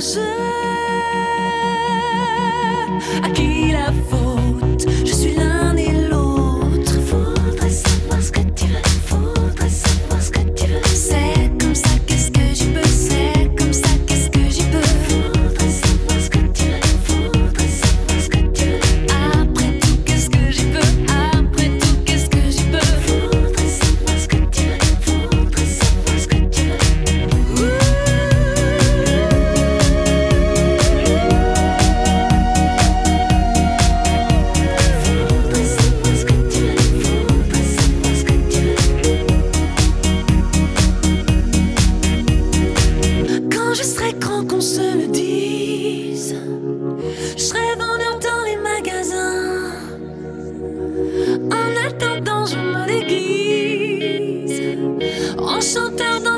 À qui la faute? Je suis l'un et l'autre. Faudrait savoir ce que tu veux. Faudrait savoir ce que tu veux. C'est comme ça, qu'est-ce que j'y peux? C'est comme ça, qu'est-ce que j'y peux? Faudrait savoir ce que tu veux. Faudrait savoir ce que tu veux. Après tout, qu'est-ce que j'y peux? Après tout, qu'est-ce que j'y peux? Faudrait savoir ce que tu veux. Faudrait savoir ce que tu veux. Quand je serai grand, qu'on se le dise, je serai vendeur dans les magasins. En attendant, je me déguise en chanteur dans